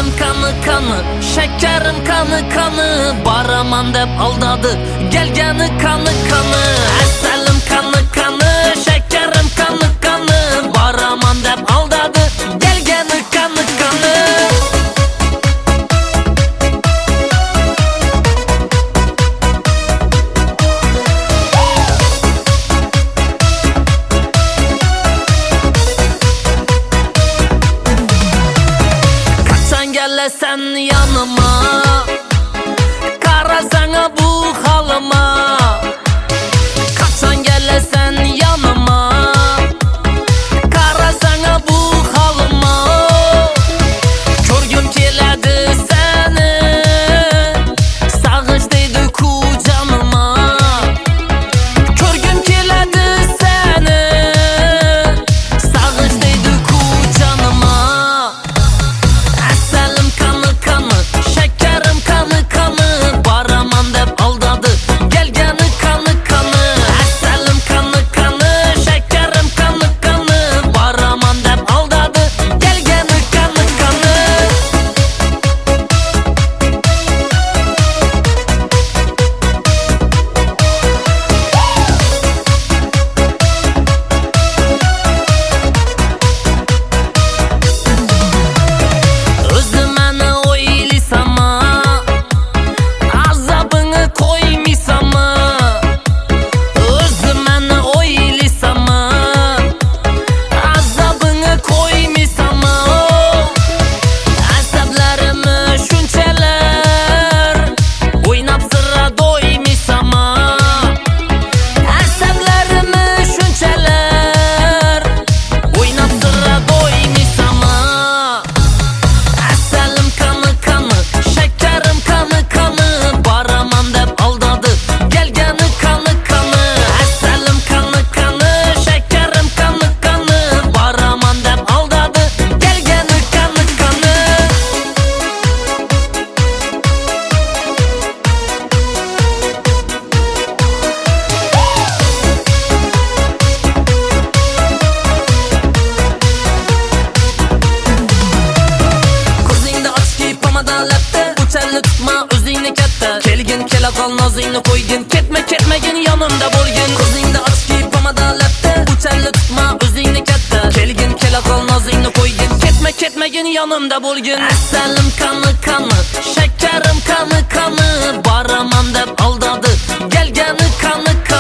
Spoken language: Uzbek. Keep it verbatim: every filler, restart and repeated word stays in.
Asalim kanı kanı, şekerim kanı kanı, baraman dep aldadı, gelgeni kanı kanı. Asalim kanı kanı, şekerim kanı kanı, baraman dep aldadı, gelgeni kanı kanı. Sen yanıma, karasana bu halıma. Kaçsan gelesen yanıma, karasana bu halıma. Körgüm keledi seni, sağıştaydı kucağıma. Körgüm keledi seni, sağıştaydı kucağıma. Asalim kanı kanı, şekerim kanı kanı, baraman dep aldadı, gelgeni kanı kanı. Asalim kanı kanı, şekerim kanı kanı, baraman dep aldadı, gelgeni kanı kanı. Özümeni oylisama, azabını koymisama. Özümeni oylisama, azabını koymisama. Asablarımı şunçalar, oynap sıra doymisama. Asablarımı şunçalar, oynap sıra doymisama. Asalim kanı kanı, şekerim kanı kanı, baraman dep aldadı, gelgeni kanı kanı. Asalim kanı kanı, şekerim kanı kanı, baraman dep aldadı, gelgeni kanı kanı. Kuzingda ochki pomada latta, o'chalni tutma o'zingni katta. Kelgin kela qol nozingni qo'ygin, ketma ketmagin yonimda bo'lgin. Kuzingda ochki pomada latta, o'chalni tutma o'zingni katta. Kelgin kela qol nozingni qo'ygin, ketma ketmagin yonimda bo'lgin. Asalim kanı kanı, şekerim kanı kanı, baraman dep aldadı, gelgeni kanı kanı.